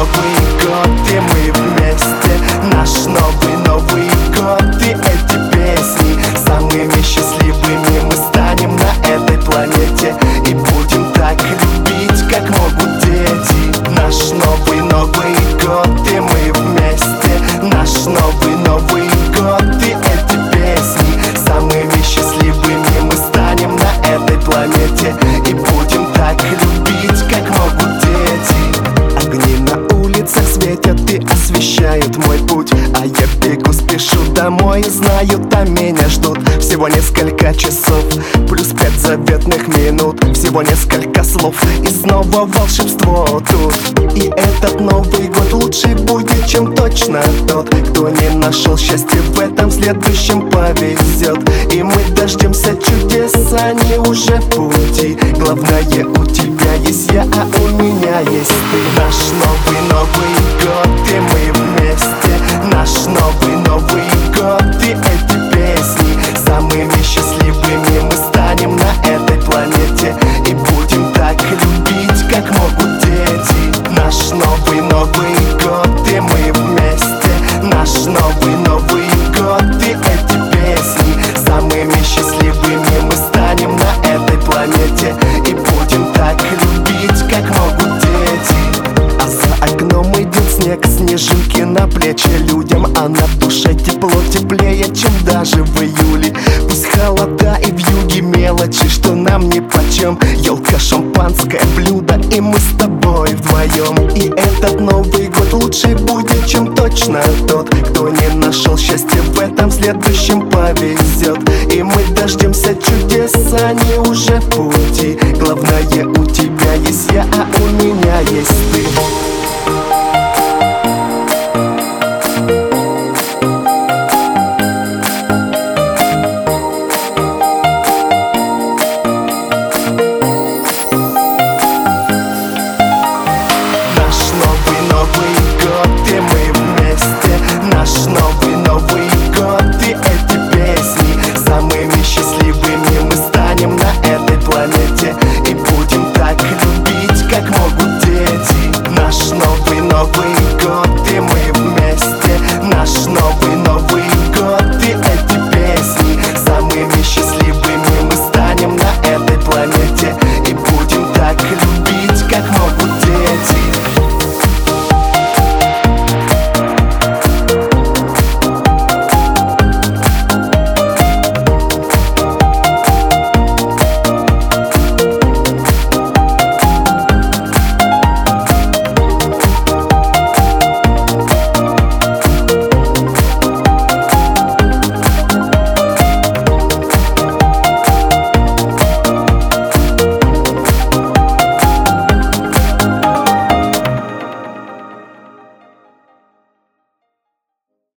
Новый год, и мы вместе. Наш Новый год, и эти песни. Самыми счастливыми мы станем на этой планете. И будем так любить, как могут дети. Наш Новый год, и мы вместе. Наш Новый год, и эти песни. Самыми счастливыми мы станем на этой планете. И будем так любить, как могут дети. Огни на улицах светят и освещают мой путь, а я бегу, спешу домой и знаю, там меня ждут. Всего несколько часов, плюс 5 заветных минут. Всего несколько слов, и снова волшебство тут. И этот Новый год лучше будет, чем точно тот. Кто не нашел счастья в этом, следующем повезет. И мы дождемся чудес, они уже в пути. Главное, у тебя есть я, а у меня есть ты. Наш Новый год, и мы вместе. Наш Новый год, и эти песни. Самыми счастливыми мы станем на этой планете. И будем так любить, как могут дети. Наш Новый год, и мы вместе. Наш Новый год, и эти песни. Самыми счастливыми мы станем на этой планете. И будем так любить, как могут дети. А за окном идет снег, снежинки на плечи людям, а на душе тепло, теплее, чем даже в июле. Пусть холода и вьюги, мелочи, что нам нипочем. Елка, шампанское блюдо, и мы с тобой вдвоем. И этот Новый год лучше будет, чем точно тот. Кто не нашел счастья в этом, следующем повезет. И мы дождемся чудес, они уже в пути. Главное, у тебя есть я, а у меня есть ты.